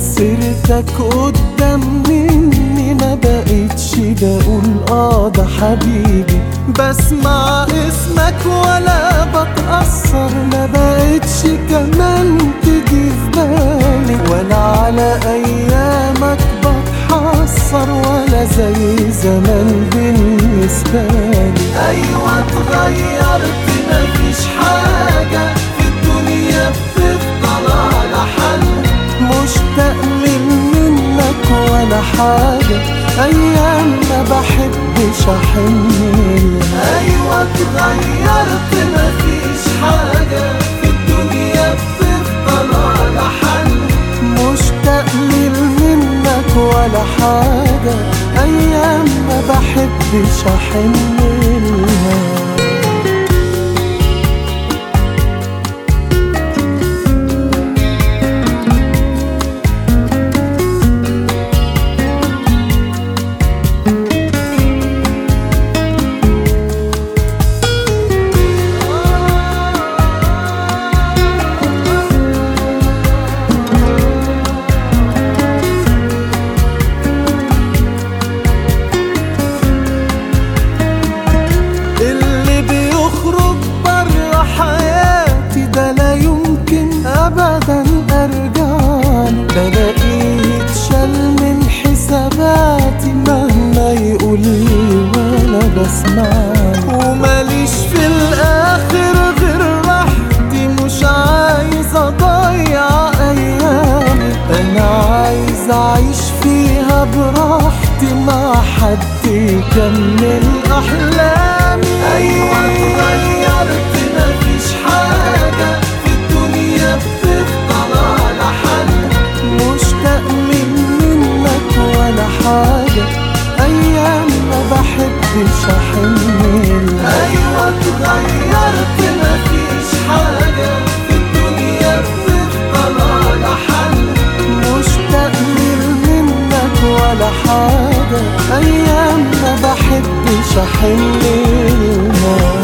سيرتك قدام مني ما بقتش بقول ده حبيبي، بسمع اسمك ولا بتأثر، ما بقتش كمان تيجي في بالي، ولا على ايامك بتحسر ولا زي زمان بالنسبة لي. ايوه اتغيرت مفيش حاجة في الدنيا بتفضل على حل، مشتاق منك ولا حاجة ايام ما بحبش احن. ايوه اتغيرت مفيش حاجة في الدنيا بتفضل على حل، مشتاق منك ولا حاجة ايام ما بحبش احن لها. ابدا ارجعله، بلاقيه اتشال من حساباتي مهما يقولي وانا بسمعله، وماليش في الاخر غير راحتي، مش عايز اضيع ايامي، انا عايز اعيش فيها براحتي مع حد يكمل احلامي. ايوه اتغيرت مفيش حاجة بتفضل على حل، مشتاق منك ولا حاجة أيام ما بحبش أحن. أيوة اتغيرت مفيش حاجة في الدنيا بتفضل على حل، مشتاق منك ولا حاجة أيام ما بحبش أحن لها.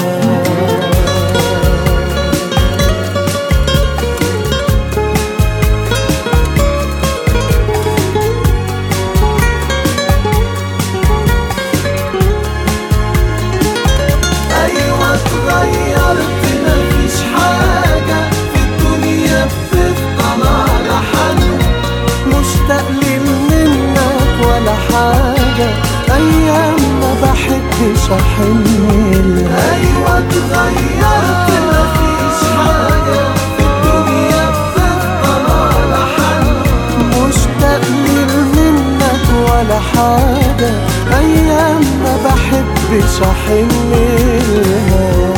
اتغيرت مفيش حاجة في الدنيا بتفضل على حل، مشتاق منك ولا حاجة أيام ما بحبش أحن لها. أيوة اتغيرت مفيش حاجة في الدنيا بتفضل على حل، مشتاق منك ولا حاجة أيام ما بحبش أحن لها.